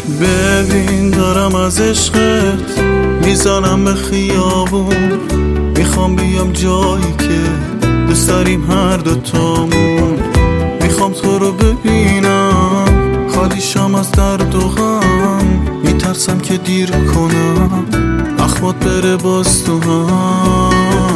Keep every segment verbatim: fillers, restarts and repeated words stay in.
ببین دارم از عشقت میزنم به خیابون، میخوام بیام جایی که دوست داریم هر دوتامون. میخوام تو رو ببینم خالی شام از درد و غم، میترسم که دیر کنم اخمات بره باز تو هم.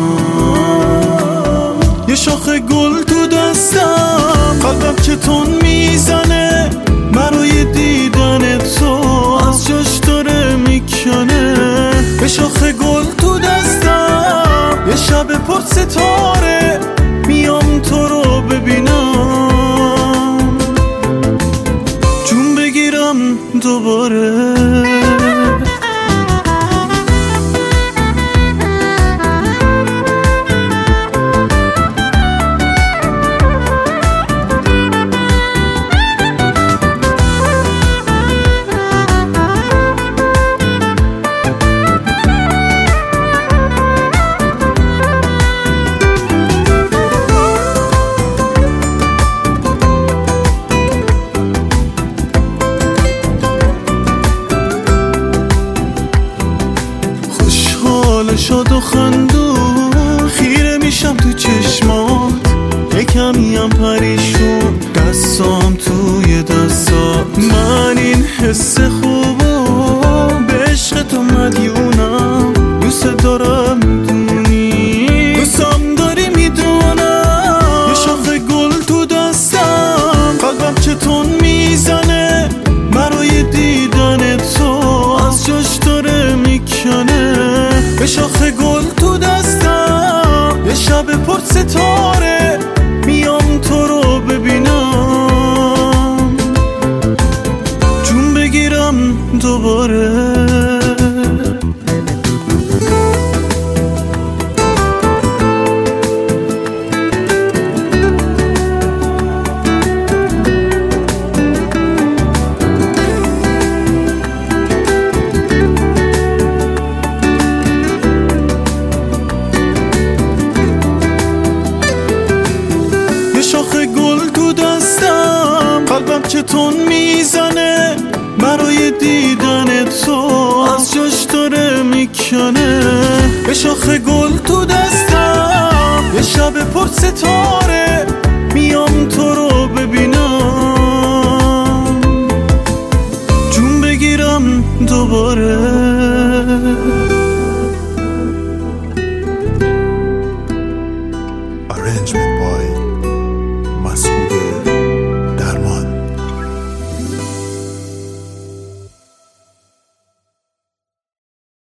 یه شاخه گل تو دستم، قلبم که تون میزنه برای دیدن تو، از جاش داره میکنه. یه شاخه گل تو دستم، یه شب پر ستاره میام تو رو ببینم، جون بگیرم دوباره. شاد و خندو خیره میشم تو چشمات، یکمی هم پریشون دستام توی دستات. من این حس خوبو به عشق تو مدیونم، دوست دارم میدونی، دوستم داری میدونم. یه شاخه گل تو دستم، قلبم چطور میزنه برای دیدن تو، از جاش داره میکنه. یه شاخه گل تو دستم، یه شب پر ستاره میام تو رو ببینم، جون بگیرم دوباره. شاخه گل تو دستم، قلبم چطور میزنه برای دیدن تو، از جاش داره میکنه. یه شاخه گل تو دستم، یه شب پر ستاره میام تو رو ببینم، جون بگیرم دوباره. Arrangement